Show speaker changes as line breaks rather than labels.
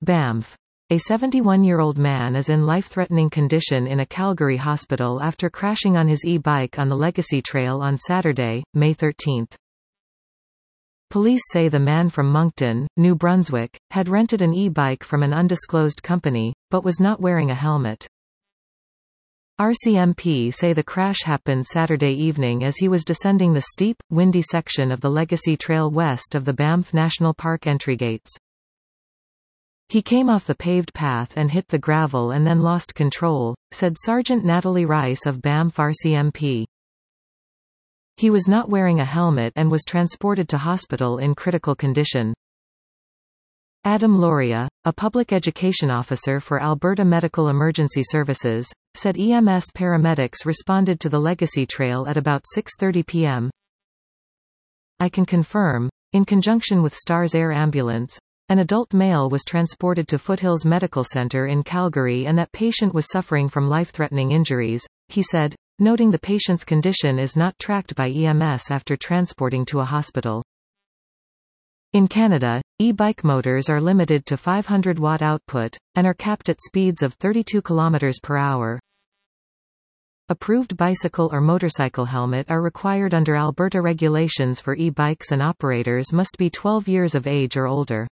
Banff. A 71-year-old man is in life-threatening condition in a Calgary hospital after crashing on his e-bike on the Legacy Trail on Saturday, May 13. Police say the man from Moncton, New Brunswick, had rented an e-bike from an undisclosed company, but was not wearing a helmet. RCMP say the crash happened Saturday evening as he was descending the steep, windy section of the Legacy Trail west of the Banff National Park entry gates. He came off the paved path and hit the gravel and then lost control, said Sergeant Natalie Rice of Banff RCMP. He was not wearing a helmet and was transported to hospital in critical condition. Adam Loria, a public education officer for Alberta Medical Emergency Services, said EMS paramedics responded to the Legacy Trail at about 6:30 p.m. I can confirm, in conjunction with Stars Air Ambulance, an adult male was transported to Foothills Medical Centre in Calgary and that patient was suffering from life-threatening injuries, he said, noting the patient's condition is not tracked by EMS after transporting to a hospital. In Canada, e-bike motors are limited to 500-watt output, and are capped at speeds of 32 km per hour. Approved bicycle or motorcycle helmet are required under Alberta regulations for e-bikes and operators must be 12 years of age or older.